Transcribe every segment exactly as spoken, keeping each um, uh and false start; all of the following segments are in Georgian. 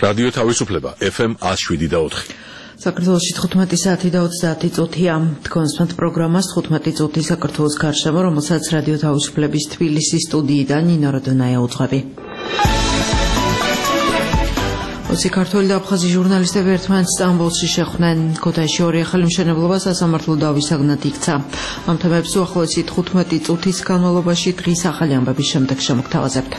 რადიო თავისუფლება ეფ ემ one oh seven და four. საქართველოში თხუთმეტი საათი და ოცდაათი წუთია. თქვენსმენთ პროგრამას თხუთმეტი წუთი საქართველოს გარშემო, რომელსაც რადიო თავისუფლების თბილისის სტუდიიდან ნინო როდონაია უძღვები. ოცი ქართველი და აფხაზი ჟურნალისტები ერთმანეთს სტამბოლში შეხვდნენ. ქუთაისში ორი ახალი მშენებლობა სასამართლო დავისაგნად იქცა. ამ თემებს უახლოესი თხუთმეტი წუთის განმავლობაში დღის ახალი ამბების შემდეგ შემოგთავაზებთ.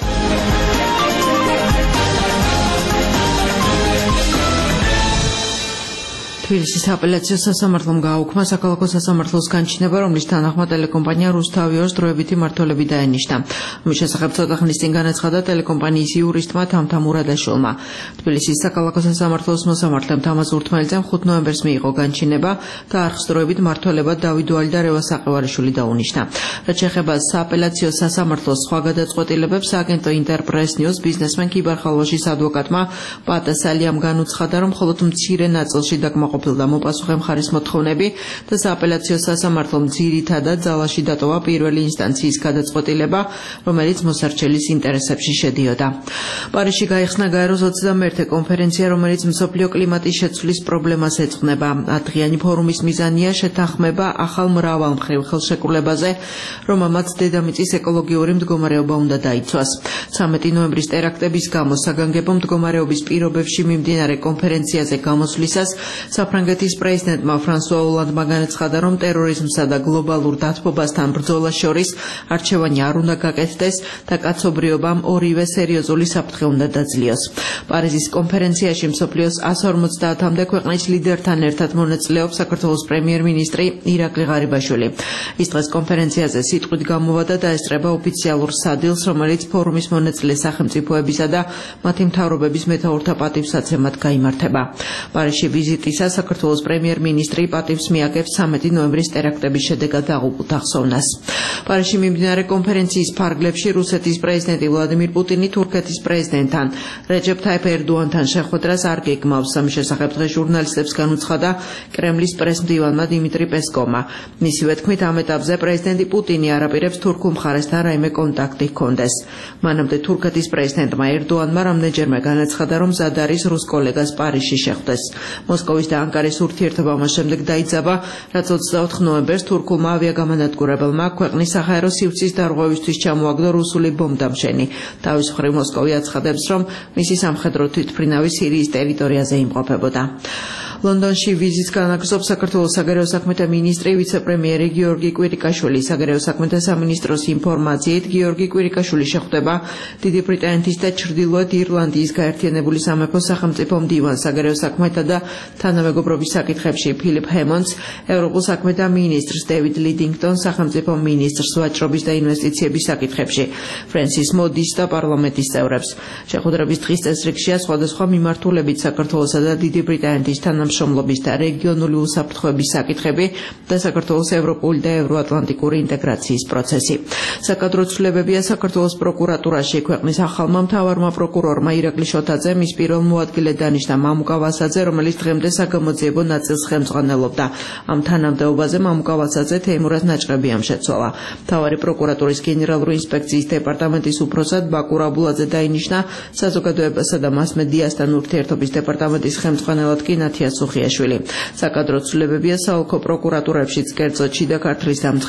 თბილისის აპელაციო სასამართლომ გააუქმა საქალაქო სასამართლოს განჩინება, რომლის თანახმად ტელეკომპანია რუსთავიორს დროებითი მმართველები დაენიშნა. ამის შესახებ ცოტა ხნის წინ განაცხადა ტელეკომპანიის იურისტმა თამთა მურადაშვილმა. თბილისის საქალაქო სასამართლოს მოსამართლემ თამაზ ურთმელძემ ხუთ ნოემბერს მიიღო განჩინება და არხს დროებით მმართველებად დავით დუალი და რევას საყევარიშვილი დაუნიშნა. რაც შეეხება სააპელაციო სასამართლოს სხვა გადაწყვეტილებებს, აგენტო ინტერპრეს ნიუს ბიზნესმენ ქიბარ-ხალვაშის ადვოკატმა პატა სალიამ განუცხადა, რომ მხოლოდ მცირე ნაწილში დაკმაყოფილდა და მოპასუხე მხარის მოთხოვნები და სააპელაციო სასამართლომ ძირითადად ძალაში დატოვა პირველი ინსტანციის გადაწყვეტილება, რომელიც მოსარჩელის ინტერესებში შედიოდა. პარიზში გაიხსნა გაეროს ოცდამეერთე კონფერენცია, რომელიც მსოფლიო კლიმატის შეცვლის პრობლემას ეძღვნება. ათდღიანი ფორუმის მიზანია შეთანხმება ახალ მრავალმხრივ ხელშეკრულებაზე, რომელმაც დედამიწის ეკოლოგიური მდგომარეობა უნდა დაიცვას. ცამეტი ნოემბრის ტერაქტების გამო საგანგებო მდგომარეობის პირობებში მიმდინარე კონფერენციაზე გამოსვლისას საფრანგეთის პრეზიდენტმა ფრანსუა ოლანდმა განაცხადა, რომ ტერორიზმსა და გლობალურ დათბობასთან ბრძოლას შორის არჩევანი არ უნდა გაკეთდეს და კაცობრიობამ ორივე სერიოზული საფრთხე უნდა დაძლიოს. პარიზის კონფერენციაში მსოფლიოს one forty-მდე ქვეყნის ლიდერთან ერთად მონაწილეობს საქართველოს პრემიერ-მინისტრი ირაკლი ღარიბაშვილი. ის დღეს კონფერენციაზე სიტყვით გამოვა და დაესწრება ოფიციალურ სადილს, რომელიც ფორუმის მონაწილე სახელმწიფოებისა და მათი მთავრობების მეთაურთა პატივსაცემად გაიმართება. პარიზში ვიზიტისას საქართველოს პრემიერ-მინისტრი პატივს მიაგებს ცამეტი ნოემბრის ტერაქტების შედეგად დაღუპულთა ხსოვნას. პარიზში მიმდინარე კონფერენციის ფარგლებში რუსეთის პრეზიდენტი ვლადიმირ პუტინი თურქეთის პრეზიდენტთან რეჯეფ თაიფ ერდოანთან შეხვედრას არ გეგმავს. ამის შესახებ დღეს ჟურნალისტებს განუცხადა კრემლის პრესმდივანმა დიმიტრი პესკოვმა. მისივე თქმით, ამ ეტაპზე პრეზიდენტი პუტინი არ აპირებს თურქულ მხარესთან რაიმე კონტაქტი ჰქონდეს. მანამდე თურქეთის პრეზიდენტმა ერდოანმა რამდენჯერმე განაცხადა, რომ მზად არის რუს კოლეგას პარიზში შეხვდეს. მოსკოვის და ანკარის ურთიერთობა მას შემდეგ დაიძაბა, რაც ოცდაოთხ ნოემბერს თურქულმა ავიაგამანადგურებელმა ქვეყნის საჰაერო სივრცის დარღვევისთვის ჩამოაგდო რუსული ბომბდამშენი. თავის მხრივ მოსკოვი აცხადებს, რომ მისი სამხედრო თვითმფრინავი სირიის ტერიტორიაზე იმყოფებოდა. ლონდონში ვიზიტს განაგრძობს საქართველოს საგარეო საქმეთა მინისტრი ვიცე-პრემიერი გიორგი კვირიკაშვილი. საგარეო საქმეთა სამინისტროს ინფორმაციით, გიორგი კვირიკაშვილი შეხვდება დიდი ბრიტანეთის და ჩრდილოეთ ირლანდიის გაერთიანებული სამეფოს სახელმწიფო მდივანს საგარეო საქმეთა და თანამეგობრობის საკითხებში ფილიპ ჰემონდს, ევროპულ საქმეთა მინისტრს დევიდ ლიდინგტონს, სახელმწიფო მინისტრს ვაჭრობის და ინვესტიციების საკითხებში ფრენსის მოდis და პარლამენტის წევრებს. შეხვედრების დღის წესრიგშია სხვადასხვა მიმართულებით საქართველოსა და დიდი ბრიტანეთის თანამშრომლობის და რეგიონული უსაფრთხოების საკითხები და საქართველოს ევროპული და ევროატლანტიკური ინტეგრაციის პროცესი. საკადრო ცვლილებებია საქართველოს პროკურატურაში. ქვეყნის ახალმა მთავარმა პროკურორმა ირაკლი შოთაძე მის პირველ მოადგილედ დანიშნა მამუკა ვასაძე, რომელიც დღემდე საგამოძიებო ნაწილს ხელმძღვანელობდა. ამ თანამდებობაზე მამუკა ვასაძე თეიმურაზ ნაჭყებიამ შეცვალა. მთავარი პროკურატურის გენერალური ინსპექციის დეპარტამენტის უფროსად ბაკურ აბულაძე დაინიშნა, საზოგადოებასა და მასმედიასთან ურთიერთობის დეპარტამენტის ხელმძღვანელად კი ნათია სუხიაშვილი. საკადრო ცვლილებებია საოლქო პროკურატურებშიც, კერძოდ შიდა ქართლის და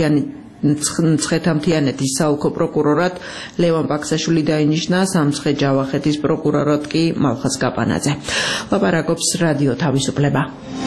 მცხეთა-მთიანეთის საოლქო პროკურორად ლევან ბაქსაშვილი დაინიშნა, სამცხე-ჯავახეთის პროკურორად კი მალხაზ კაპანაძე. ლაპარაკობს რადიო თავისუფლება.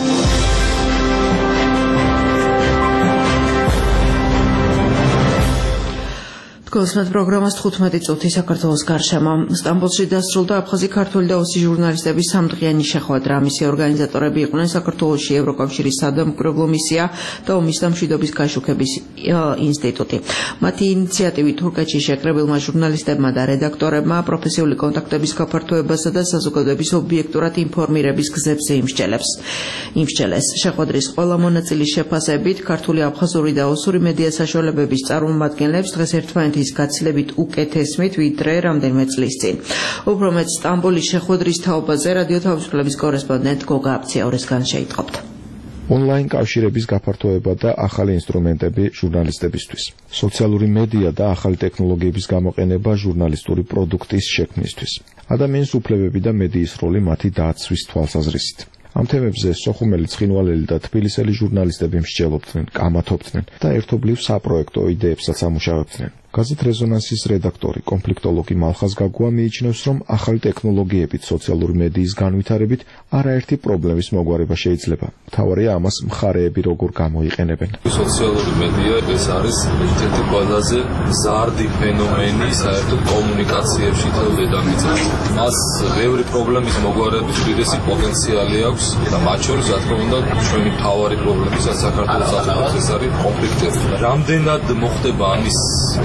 Კოსმეთ პროგრამას თხუთმეტი წუთი საქართველოს გარშემო. სტამბოლში დასრულდა აფხაზი ქართველი და ოცი ჟურნალისტების სამდღიანი შეხვედრა. მისი ორგანიზატორები იყვნენ საქართველოში ევროკავშირის სადამკვირვებლო მისია და ომის და მშვიდობის გაშუქების ინსტიტუტი. მათი ინიციატივით თურქეთში შეკრებილმა ჟურნალისტებმა და რედაქტორებმა პროფესიული კონტაქტების გაფართოებასა და საზოგადოების ობიექტურად ინფორმირების გზებზე იმსჯელეს. შეხვედრის ყველა მონაწილის შეფასებით ქართული, აფხაზური და ოსური მედია საშუალებების წარმომადგენლებს დღეს ერთმანეთის გაცილებით უკეთესმით ვიდრე რამდენიმე წლის წინ. უფრო მეტ სტამბოლის შეხვედრის თაობაზე რადიო თავისუფლების კორესპონდენტ გოგა აფციაურესგან შეიტყობთ. Online კავშირების გაფართოება და ახალი ინსტრუმენტები ჟურნალისტებისთვის. სოციალური მედია და ახალი ტექნოლოგიების გამოყენება ჟურნალისტური პროდუქტის შექმნისთვის. ადამიანის უფლებები და მედიის როლი მათი დაცვის თვალსაზრისით. ამ თემებზე სოხუმელი, ცხინვალელი და თბილისელი ჟურნალისტები მსჯელობდნენ, კამათობდნენ და ერთობლივ საპროექტო იდეებსაც ამუშავებდნენ. გაზეთ რეზონანსის რედაქტორი, კონფლიქტოლოგი მალხაზ გაგუა მიიჩნევს, რომ ახალი ტექნოლოგიებით, სოციალური მედიის განვითარებით არაერთი პრობლემის მოგვარება შეიძლება. მთავარია ამას მხარეები როგორ გამოიყენებენ. სოციალური მედია ეს არის ერთ-ერთი ყველაზე ზარდი ფენომენი საერთოდ კომუნიკაციებში თელ დედამიწაზე. მას ბევრი პრობლემის მოგვარების უდიდესი პოტენციალი აქვს და მათ შორის რა თქმა უნდა ჩვენი მთავარი პრობლემისაც საქართველოს სახელმწიფოს ეს არის კონფლიქტები. რამდენად მოხდება ამის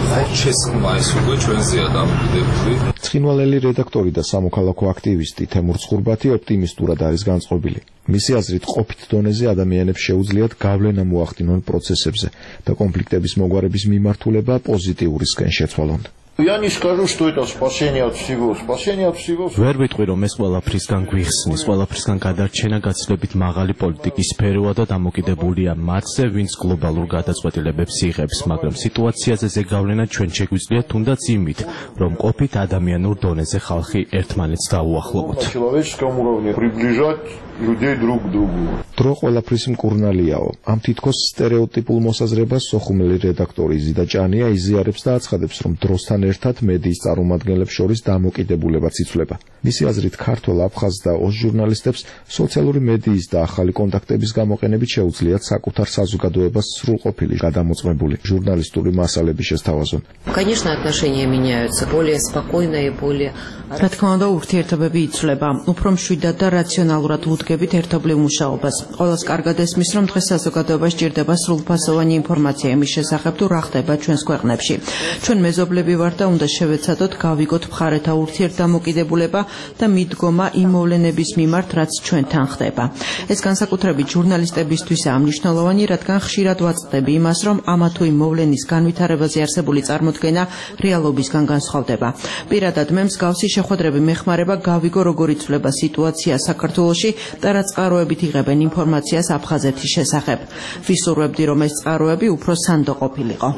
ჩესხმა ეს უკვე ჩვენზეა დამოკიდებული. ცხინვალელი რედაქტორი და სამოქალაქო აქტივისტი თემურ ცხურბათი ოპტიმისტურად არის განწყობილი. მისი აზრით, ყოფით დონეზე ადამიანებს შეუძლიათ გავლენა მოახდინონ პროცესებზე და კონფლიქტების მოგვარების მიმართულება პოზიტიურისკენ შეცვალონ. Я не скажу, что это спасение от всего. Спасение от всего. ვერ ვიტყვი, რომ ეს ყველაფრისგან გვიხსნის, ყველაფრისგან გადარჩენა გაცილებით მაღალი პოლიტიკის სფეროა და დამოკიდებულია მათზე, ვინც გლობალურ გადაწყვეტილებებს იღებს, მაგრამ სიტუაციაზე ზეგავლენა ჩვენ შეგვიძლია თუნდაც იმით, რომ ყოფით ადამიანურ დონეზე ხალხი ერთმანეთს დაუახლოვოთ. Человеческом уровне приближать людей друг к другу. დრო ყველაფრის მკურნალიაო. ამ თითქოს სტერეოტიპულ მოსაზრებას სოხუმელი რედაქტორი ზიდა ჭანია იზიარებს და აცხადებს, რომ დროსთან ერთად მედიის წარმომადგენლებს შორის დამოკიდებულებაც იცვლება. მისი აზრით, ქართველ, აფხაზ და ოს ჟურნალისტებს სოციალური მედიის და ახალი კონტაქტების გამოყენებით შეუძლიათ საკუთარ საზოგადოებას სრულყოფილი, გადამოწმებული ჟურნალისტური მასალები შესთავაზონ. Конечно, отношения меняются, более спокойные, более. რა თქმა უნდა, ურთიერთობები იცვლება, უფრო მშვიდად და რაციონალურად უდგებით ერთობლივ მუშაობას. ყველას კარგად ესმის, რომ დღეს საზოგადოებას სჭირდება სრულფასოვანი ინფორმაცია იმის შესახებ, თუ რა ხდება ჩვენს ქვეყნებში. ჩვენ მეზობლები ვართ და უნდა შევეცადოთ გავიგოთ მხარეთა ურთიერთდამოკიდებულება და მიდგომა იმ მოვლენების მიმართ, რაც ჩვენთან ხდება. ეს განსაკუთრებით ჟურნალისტებისთვისაა მნიშვნელოვანი, რადგან ხშირად ვაწყდები იმას, რომ ამა თუ იმ მოვლენის განვითარებაზე არსებული წარმოდგენა რეალობისგან განსხვავდება. პირადად მე მსგავსი შეხვედრები მეხმარება გავიგო, როგორ იცვლება სიტუაცია საქართველოში და რა წყაროებით იღებენ ინფორმაციას აფხაზეთის შესახებ. ვისურვებდი, რომ ეს წყაროები უფრო სანდო ყოფილიყო.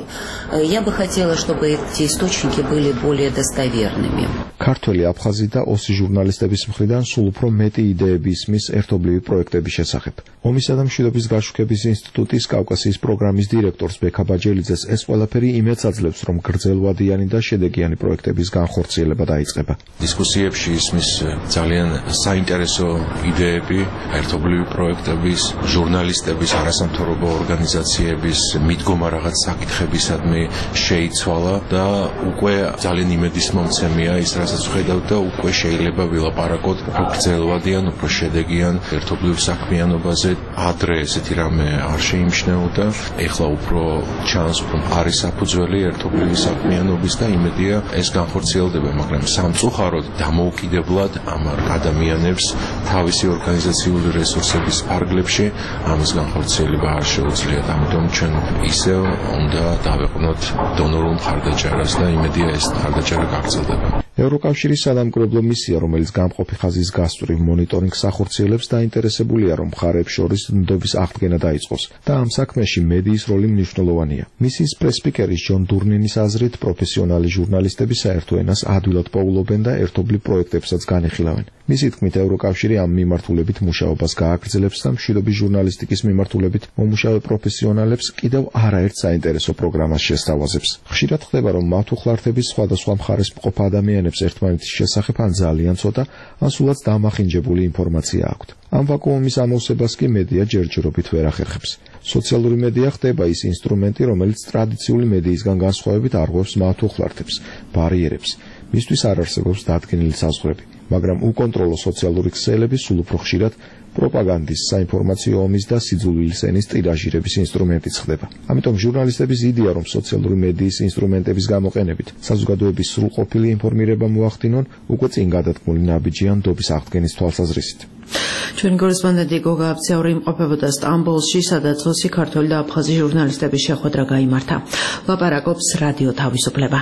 Я бы хотела, чтобы эти источники были более достоверными. ქართველი, აფხაზი და ოსი ჟურნალისტების მხრიდან სულ უფრო მეტი იდეები ისმის ერთობლივი პროექტების შესახებ. ომისა და მშვიდობის გაშუქების ინსტიტუტის კავკასიის პროგრამის დირექტორს ბექა ბაჯელიძეს ეს ყველაფერი იმედს აძლევს, რომ გრძელვადიანი და შედეგიანი პროექტების განხორციელება დაიწყება. დისკუსიებში ისმის ძალიან საინტერესო იდეები, ერთობლივი პროექტების, ჟურნალისტების, არასამთავრობო ორგანიზაციების მიდგომა რაღაც საკითხებისადმი შეიცვალა და უკვე ძალიან იმედისმომცემია ის, რასაც ვხედავთ და უკვე შეიძლება ვილაპარაკოთ უფრო გრძელვადიან, უფრო შედეგიან ერთობლივ საქმიანობაზე. ადრე ესეთი რამე არ შეიმჩნეოდა, ეხლა უფრო ჩანს, რომ არის საფუძველი ერთობლივი საქმიანობის და იმედია ეს განხორციელდება, მაგრამ სამწუხაროდ დამოუკიდებლად ამ ადამიანებს თავისი ორგანიზაციული რესურსების ფარგლებში ამის განხორციელება არ შეუძლიათ. ამიტომ ჩვენ ისევ უნდა დავეყნოთ დონორულ მხარდაჭერას და იმედია ეს მხარდაჭერა გაგრძელდება. ევროკავშირის სადამკვირვებლო მისია, რომელიც გამყოფი ხაზის გასწვრივ მონიტორინგს ახორციელებს, დაინტერესებულია, რომ მხარეებს შორის ნდობის აღდგენა დაიწყოს და ამ საქმეში მედიის როლი მნიშვნელოვანია. მისიის პრესპიკერის ჯონ დურნინის აზრით, პროფესიონალი ჟურნალისტები საერთო ენას ადვილად პოულობენ და ერთობლივ პროექტებსაც განიხილავენ. მისი თქმით, ევროკავშირი ამ მიმართულებით მუშაობას გააგრძელებს და მშვიდობის ჟურნალისტიკის მიმართულებით მომუშავე პროფესიონალებს კიდევ არაერთ საინტერესო პროგრამას შესთავაზებს. ხშირად ხდება, რომ მათუხლართების სხვადასხვა მხარეს მყოფ ადამიანებს ერთმანეთის შესახებ ან ძალიან ცოტა, ან სულაც დამახინჯებული ინფორმაცია აქვთ. ამ ვაკუუმის ამოვსებას კი მედია ჯერჯერობით ვერ ახერხებს. სოციალური მედია ხდება ის ინსტრუმენტი, რომელიც ტრადიციული მედიისგან განსხვავებით არღვევს მათუხლართებს, ბარიერებს. მისთვის არ არსებობს დადგენილი საზღვრები, მაგრამ უკონტროლო სოციალური ქსელები სულ უფრო ხშირად პროპაგანდის, საინფორმაციო ომის და სიძულვილის ენის ტირაჟირების ინსტრუმენტიც ხდება. ამიტომ ჟურნალისტების იდეა, რომ სოციალური მედიის ინსტრუმენტების გამოყენებით საზოგადოების სრულყოფილი ინფორმირება მოახდინონ, უკვე წინ გადადგმული ნაბიჯია ნდობის აღდგენის თვალსაზრისით. ჩვენი კორესპონდენტი გოგა აბცაური იმყოფებოდა სტამბოლში, სადაც ოსი ქართველი და აფხაზი ჟურნალისტების შეხვედრა გაიმართა. ლაპარაკობს რადიო თავისუფლება.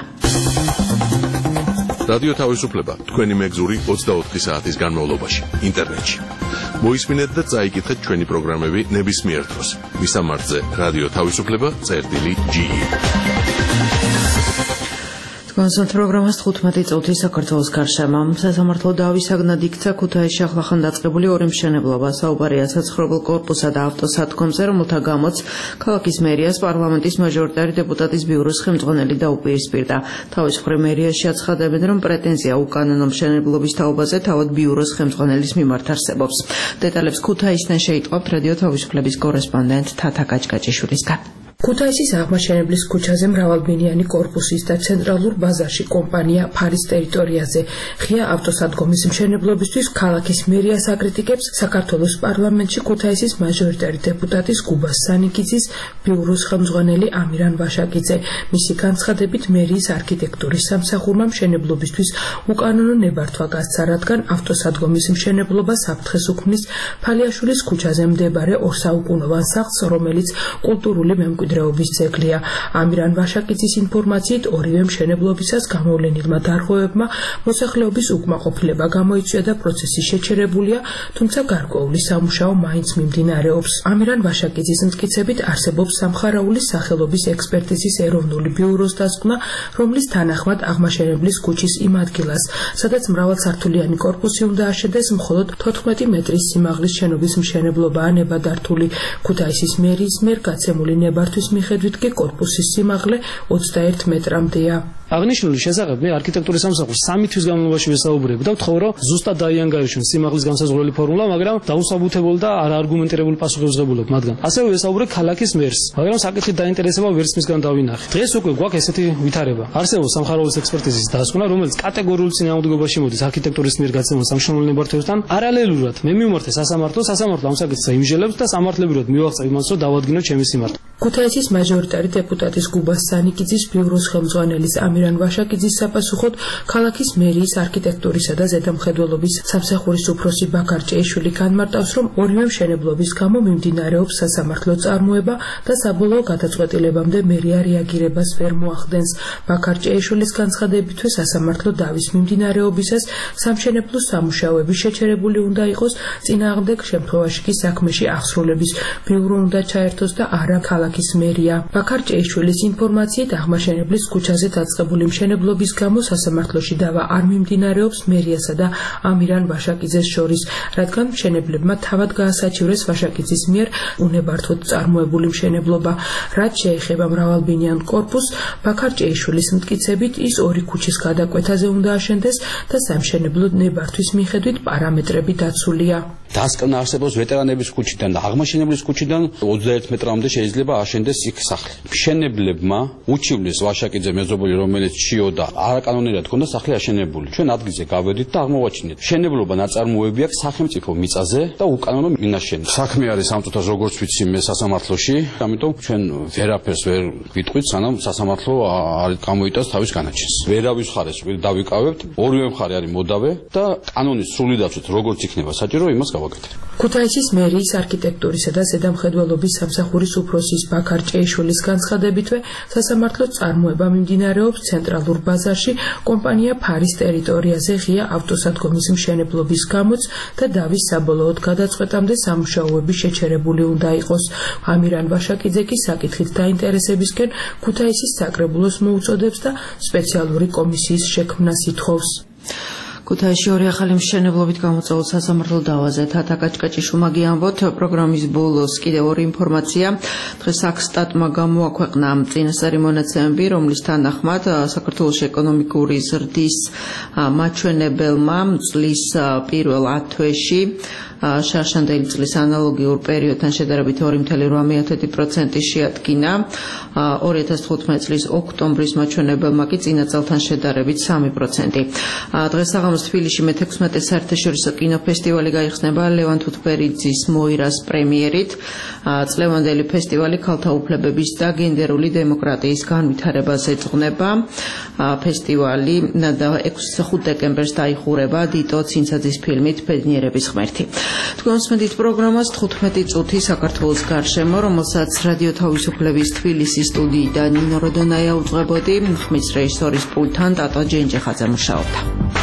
რადიო თავისუფლება თქვენი მეგზური ოცდაოთხი საათის განმავლობაში ინტერნეტში. მოისმინეთ და წაიკითხეთ ჩვენი პროგრამები ნებისმიერ დროს. მისამართზე რადიო თავისუფლება წერტილი ჯი. კონსულტ პროგრამას თხუთმეტი წუთი საქართველოს გარშემო. სასამართლო დავისაგნად იქცა ქუთაისში ახლახან დაწყებული ორი მშენებლობა. საუბარია საცხოვრებელ კორპუსსა და ავტოსადგომზე, რომელთა გამოც ქალაქის მერიას პარლამენტის მაჟორიტარი დეპუტატის ბიუროს ხელმძღვანელი დაუპირისპირდა. თავის მხრივ მერიაში აცხადებენ, რომ პრეტენზია უკანონო მშენებლობის თაობაზე თავად ბიუროს ხელმძღვანელის მიმართ არსებობს. დეტალებს ქუთაისიდან შეიტყობთ რადიო თავისუფლების კორესპონდენტ თათა გაჭგაჭიშვილისგან. ქუთაისის აღმაშენებლის ქუჩაზე მრავალბინიანი კორპუსის და ცენტრალურ ბაზარში კომპანია ფარის ტერიტორიაზე ღია ავტოსადგომის მშენებლობისთვის ქალაქის მერიას აკრიტიკებს საქართველოს პარლამენტში ქუთაისის მაჟორიტარი დეპუტატის გუბას სანიკიძის ბიუროს ხელმძღვანელი ამირან ვაშაკიძე. მისი განცხადებით მერიის არქიტექტურის სამსახურმა მშენებლობისთვის უკანონო ნებართვა გასცა, რადგან ავტოსადგომის მშენებლობა საფრთხეს უქმნის ფალიაშვილის ქუჩაზე მდებარე ორსაუკუნოვან სახლს, რომელიც კულტურული მემკვიდრეობის დროების ძეგლია. ამირან ვაშაკიძის ინფორმაციით ორივე მშენებლობისას გამოვლენილმა დარღვევებმა მოსახლეობის უკმაყოფილება გამოიწვია და პროცესი შეჩერებულია, თუმცა გარკვეული სამუშაო მაინც მიმდინარეობს. ამირან ვაშაკიძის მტკიცებით არსებობს სამხარაულის სახელობის ექსპერტიზის ეროვნული ბიუროს დასკვნა, რომლის თანახმად აღმაშენებლის ქუჩის იმ ადგილას, სადაც მრავალსართულიანი კორპუსი უნდა აშენდეს, მხოლოდ თოთხმეტი მეტრის სიმაღლის შენობის მშენებლობაა ნებადართული. ქუთაისის მერიის მიერ გაცემული ნებართვის მიხედვით კი კორპუსის სიმაღლე ოცდაერთ მეტრამდეა. აღნიშნული შესახებ მე არქიტექტურის სამსახურს სამი თვის განმავლობაში ვესაუბრებ და ვთხოვ, რომ ზუსტად დაიანგარიშონ სიმაღლის განსაზღვრელი ფორმულა, მაგრამ დაუსაბუთებელ და არაარგუმენტირებულ პასუხებს ვღებულობ მათგან. ასევე ვესაუბრებ ქალაქის მერს, მაგრამ საკითხით დაინტერესება ვერც მისგან დავინახე. დღეს უკვე გვაქვს ესეთი ვითარება. არსებობს სამხარაულის ექსპერტიზის დასკვნა, რომელიც კატეგორიულ წინააღმდეგობაში მოდის არქიტექტურის მიერ გაცემულ სამშენებლო ნებართვებთან. პარალელურად მე მივმართე სასამართლოს, სასამართლო ამ საკითხს იმჟელებს და სამართლებრივად მივაღწევ იმას, რომ დავადგინო ჩემი სიმართლე. ქუთაისის მაჟორიტარი დეპუტატის გუბას სანიკიძის ბიუროს ხელმძღვანელის ამირან ვაშაკიძის საპასუხოდ ქალაქის მერიის არქიტექტურისა და ზედამხედველობის სამსახურის უფროსი ბაქარ ჭეიშვილი განმარტავს, რომ ორივე მშენებლობის გამო მიმდინარეობს სასამართლო წარმოება და საბოლოო გადაწყვეტილებამდე მერია რეაგირებას ვერ მოახდენს. ბაქარ ჭეიშვილის განცხადებითვე სასამართლო დავის მიმდინარეობისას სამშენებლო სამუშაოები შეჩერებული უნდა იყოს, წინააღმდეგ შემთხვევაში კი საქმეში აღსრულების ბიურო უნდა ჩაერთოს და არა ქალაქის მერია. ბაქარ ჭეიშვილის ინფორმაციით აღმაშენებლის ქუჩაზე დაწყებული მშენებლობის გამო სასამართლოში დავა არ მიმდინარეობს მერიასა და ამირან ვაშაკიძეს შორის, რადგან მშენებლებმა თავად გაასაჩივრეს ვაშაკიძის მიერ უნებართვოდ წარმოებული მშენებლობა. რაც შეეხება მრავალბინიან კორპუსს, ბაქარ ჭეიშვილის მტკიცებით ის ორი ქუჩის გადაკვეთაზე უნდა აშენდეს და სამშენებლო ნებართვის მიხედვით პარამეტრები დაცულია. დასკვნა არსებობს ვეტერანების ქუჩიდან და აღმაშენებლის ქუჩიდან ოცდაერთ მეტრამდე შეიძლება აშენდეს იქ სახლი. მშენებლებმა უჩივლის ვაშაკიძე მეზობელი, რომელიც ჩიოდა არაკანონიურად ჰქონდა სახლი აშენებული. ჩვენ ადგილზე გავედით და აღმოვაჩინეთ. მშენებლობა ნაწარმოები აქვს სახელმწიფო მიწაზე და უკანონო მინაშენი. საქმე არის სამწუთას, როგორც ვიცი მე სასამართლოში, ამიტომ ჩვენ ვერაფერს ვერ ვიტყვით, სანამ სასამართლო არ გამოიტანს თავის განაჩენს. ვერავის მხარეს დავიკავებთ, ორივე მხარე არის მოდავე და კანონის სრული დაცვით როგორც იქნება საჭირო, იმას გავაკეთებთ. ქუთაისის მერიის არქიტექტურისა და ზედამხედველობის სამსახურის უფროსის ბაქარ ჭეიშვილის განცხადებითვე სასამართლო წარმოება მიმდინარეობს ცენტრალურ ბაზარში კომპანია ფარის ტერიტორიაზე ღია ავტოსადგომის მშენებლობის გამოც და დავის საბოლოოდ გადაწყვეტამდე სამუშაოები შეჩერებული უნდა იყოს. ამირან ვაშაკიძე კი საკითხით დაინტერესებისკენ ქუთაისის საკრებულოს მოუწოდებს და სპეციალური კომისიის შექმნას ითხოვს. ქუთაისში ორი ახალი მშენებლობით გამოწვეულ სასამართლო დავაზე თათა გაჭგაჭიშვილმა გიამბოთ. პროგრამის ბოლოს კიდევ ორი ინფორმაცია. დღეს აკსტატმა გამოაქვეყნა წინასწარი მონაცემები, რომლის თანახმად საქართველოს ეკონომიკური ზრდის მაჩვენებელმა წლის პირველ ათ თვეში შარშანდელი წლის ანალოგიურ პერიოდთან შედარებით ორი ათეული ოთხ პროცენტი შეადგინა. ორი ათას თხუთმეტი წლის ოქტომბრის მაჩვენებელმა კი წინა წელთან შედარებით სამი პროცენტი. დღეს საღამოს თბილისში მეთექვსმეტე საერთაშორისო კინოფესტივალი გაიხსნება ლევან თუთბერიძის მოირას პრემიერით. წლევანდელი ფესტივალი ქალთა უფლებების და გენდერული დემოკრატიის განვითარებას ეძღვნება. ფესტივალი ხუთი დეკემბერს დაიხურება დიტო ცინცაძის ფილმით ბედნიერების ღმერთი. თქვენ მოსმენთ პროგრამას თხუთმეტი წუთი საქართველოს გარშემო, რომელსაც რადიო თავისუფლების თბილისის სტუდიიდან ნინო როდონაია უძღვებოდი, ხმის რეჟისორის პულტთან ტატო ჯენჯეხაძე მუშაობდა.